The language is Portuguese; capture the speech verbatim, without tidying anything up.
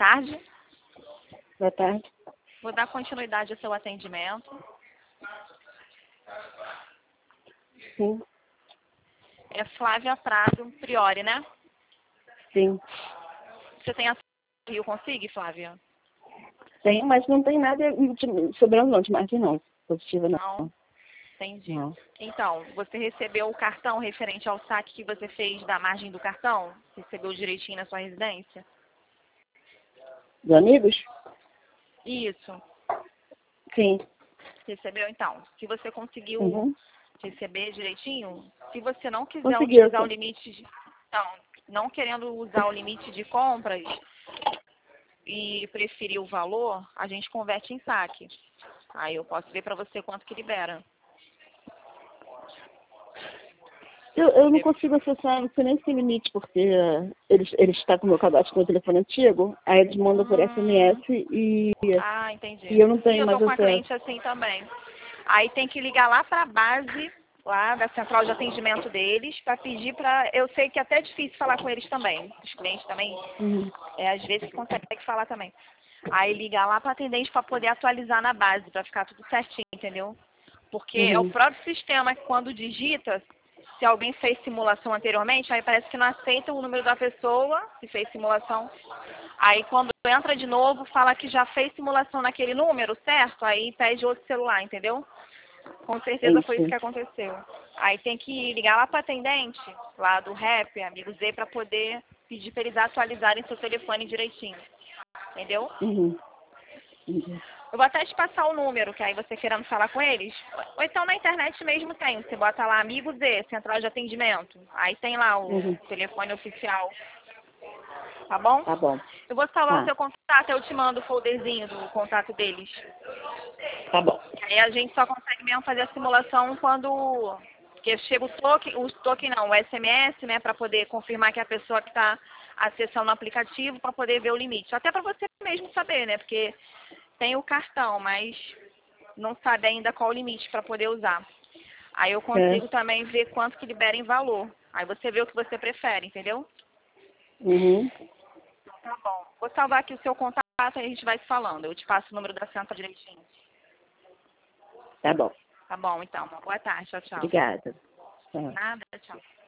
tarde. Boa tarde. Vou dar continuidade ao seu atendimento. Sim. É Flávia Prado Priori, né? Sim. Você tem a Rio Consigue, Flávia? Tem, mas não tem nada de, sobrando não, de margem não. Positiva não. Não. Entendi. Não. Então, você recebeu o cartão referente ao saque que você fez da margem do cartão? Recebeu direitinho na sua residência? De amigos? Isso. Sim. Recebeu, então. Se você conseguiu Uhum. receber direitinho, se você não quiser Conseguiu, utilizar o sim. limite de... Então, não querendo usar o limite de compras e preferir o valor, a gente converte em saque. Aí eu posso ver para você quanto que libera. Eu, eu não consigo acessar, não sei nem se tem limite, porque eles, eles estão com o meu cadastro com o telefone antigo, aí eles mandam por S M S e, Ah, entendi. e eu não Sim, tenho eu tô mais com a acesso. cliente assim também. Aí tem que ligar lá para a base, lá da central de atendimento deles, para pedir para... Eu sei que é até difícil falar com eles também. Os clientes também, Uhum. é, às vezes, conseguem falar também. Aí ligar lá para atendente para poder atualizar na base, para ficar tudo certinho, entendeu? Porque é o Uhum. próprio sistema que quando digita, se alguém fez simulação anteriormente, aí parece que não aceita o número da pessoa, se fez simulação. Aí quando entra de novo, fala que já fez simulação naquele número, certo? Aí pede outro celular, entendeu? Com É certeza foi isso que isso. aconteceu. Aí tem que ligar lá para atendente, lá do Rap, amigo Z, para poder pedir para eles atualizarem seu telefone direitinho. Entendeu? Uhum. Uhum. Eu vou até te passar o número, que aí você querendo falar com eles. Ou então na internet mesmo tem. Você bota lá Amigo Z, Central de Atendimento. Aí tem lá o Uhum. telefone oficial. Tá bom? Tá bom. Eu vou salvar o Tá. seu contato, eu te mando o folderzinho do contato deles. Tá bom. Aí a gente só consegue mesmo fazer a simulação quando... Porque chega o token, o token não, o S M S, né, para poder confirmar que é a pessoa que está acessando o aplicativo para poder ver o limite. Até para você mesmo saber, né, porque tem o cartão, mas não sabe ainda qual o limite para poder usar. Aí eu É. consigo também ver quanto que libera em valor. Aí você vê o que você prefere, entendeu? Uhum. Tá bom. Vou salvar aqui o seu contato e a gente vai se falando. Eu te passo o número da central direitinho. Tá bom. Tá bom, então. Uma boa tarde. Tchau, tchau. Obrigada. Tá. Nada, tchau.